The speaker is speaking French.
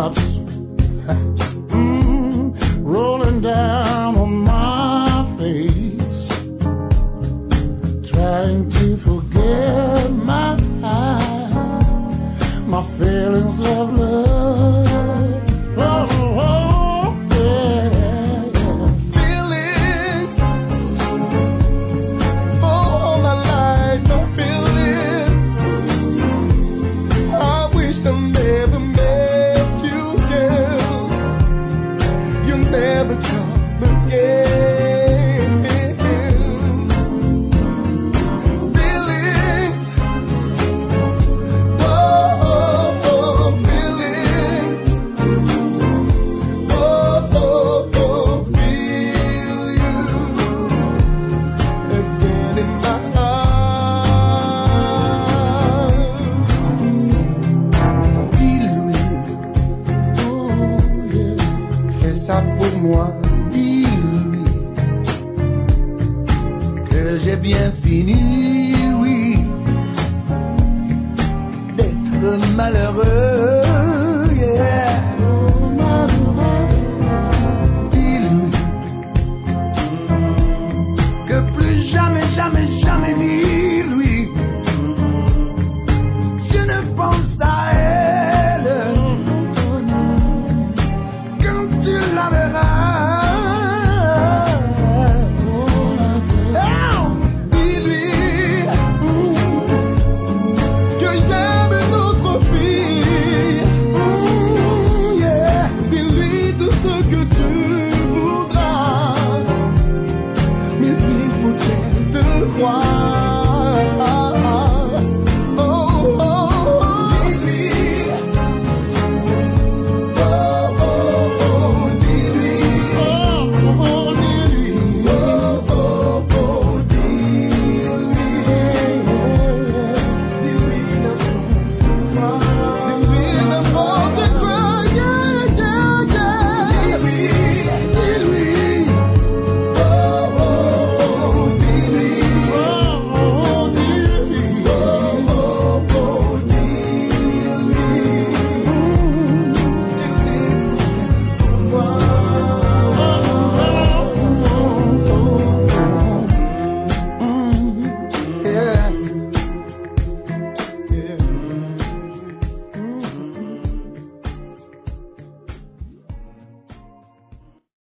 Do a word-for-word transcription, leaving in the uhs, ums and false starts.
teardrops mm, rolling down on my face, trying to forget my my feelings of love. Oh, oh, yeah, yeah. Feelings, all my life I feel it. I wish I never met you, girl. You never come again. Feelings, oh, oh, oh, feelings, oh, oh, oh, feel you again in my heart. Dis-lui, oh yeah, fais ça pour moi. Dis-lui que j'ai bien fini, oui, d'être malheureux.